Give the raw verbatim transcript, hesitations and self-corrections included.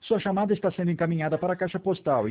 Sua chamada está sendo encaminhada para a caixa postal